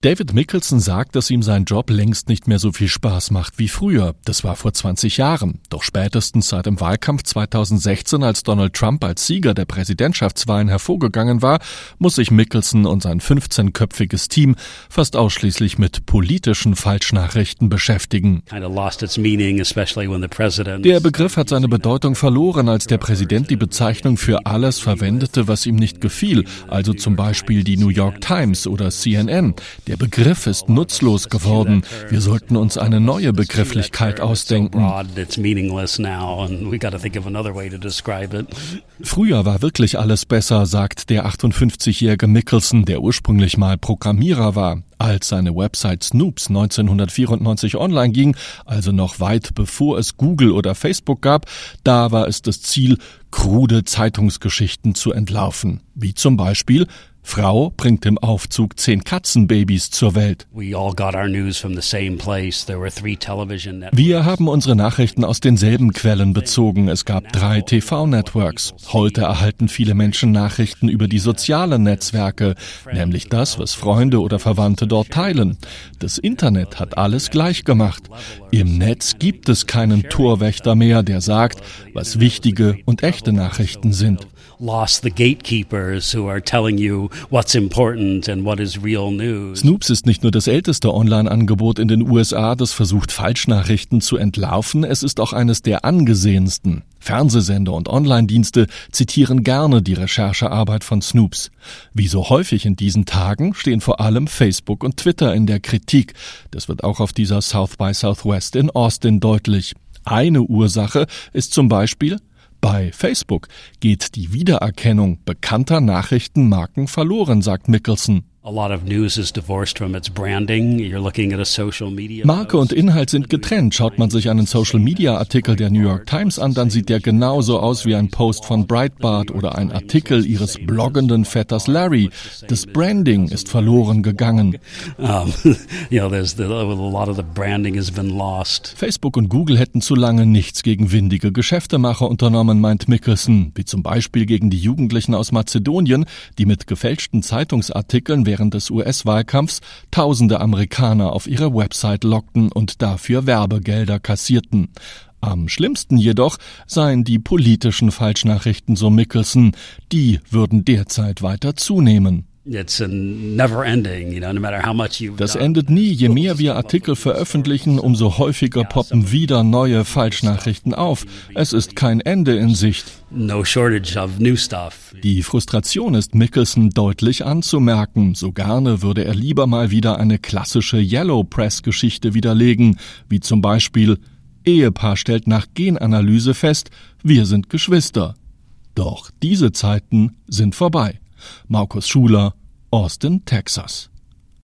David Mikkelsen sagt, dass ihm sein Job längst nicht mehr so viel Spaß macht wie früher. Das war vor 20 Jahren. Doch spätestens seit dem Wahlkampf 2016, als Donald Trump als Sieger der Präsidentschaftswahlen hervorgegangen war, muss sich Mikkelsen und sein 15-köpfiges Team fast ausschließlich mit politischen Falschnachrichten beschäftigen. Der Begriff hat seine Bedeutung verloren, als der Präsident die Bezeichnung für alles verwendete, was ihm nicht gefiel, also zum Beispiel die New York Times oder CNN. Der Begriff ist nutzlos geworden. Wir sollten uns eine neue Begrifflichkeit ausdenken. Früher war wirklich alles besser, sagt der 58-jährige Mikkelsen, der ursprünglich mal Programmierer war. Als seine Website Snoops 1994 online ging, also noch weit bevor es Google oder Facebook gab, da war es das Ziel, krude Zeitungsgeschichten zu entlarven. Wie zum Beispiel: Frau bringt im Aufzug 10 Katzenbabys zur Welt. Wir haben unsere Nachrichten aus denselben Quellen bezogen. Es gab 3 TV-Networks. Heute erhalten viele Menschen Nachrichten über die sozialen Netzwerke, nämlich das, was Freunde oder Verwandte dort teilen. Das Internet hat alles gleich gemacht. Im Netz gibt es keinen Torwächter mehr, der sagt, was wichtige und echte Nachrichten sind. Snoops ist nicht nur das älteste Online-Angebot in den USA, das versucht, Falschnachrichten zu entlarven, es ist auch eines der angesehensten. Fernsehsender und Online-Dienste zitieren gerne die Recherchearbeit von Snoops. Wie so häufig in diesen Tagen stehen vor allem Facebook und Twitter in der Kritik. Das wird auch auf dieser South by Southwest in Austin deutlich. Eine Ursache ist zum Beispiel: bei Facebook geht die Wiedererkennung bekannter Nachrichtenmarken verloren, sagt Mikkelsen. Marke und Inhalt sind getrennt. Schaut man sich einen Social-Media-Artikel der New York Times an, dann sieht der genauso aus wie ein Post von Breitbart oder ein Artikel ihres bloggenden Vetters Larry. Das Branding ist verloren gegangen. Facebook und Google hätten zu lange nichts gegen windige Geschäftemacher unternommen, meint Mikkelsen, wie zum Beispiel gegen die Jugendlichen aus Mazedonien, die mit gefälschten Zeitungsartikeln während des US-Wahlkampfs tausende Amerikaner auf ihre Website lockten und dafür Werbegelder kassierten. Am schlimmsten jedoch seien die politischen Falschnachrichten, so Mikkelsen. Die würden derzeit weiter zunehmen. Das endet nie. Je mehr wir Artikel veröffentlichen, umso häufiger poppen wieder neue Falschnachrichten auf. Es ist kein Ende in Sicht. Die Frustration ist Mikkelsen deutlich anzumerken. So gerne würde er lieber mal wieder eine klassische Yellow Press-Geschichte widerlegen, wie zum Beispiel: Ehepaar stellt nach Genanalyse fest, wir sind Geschwister. Doch diese Zeiten sind vorbei. Markus Schuler, Austin, Texas.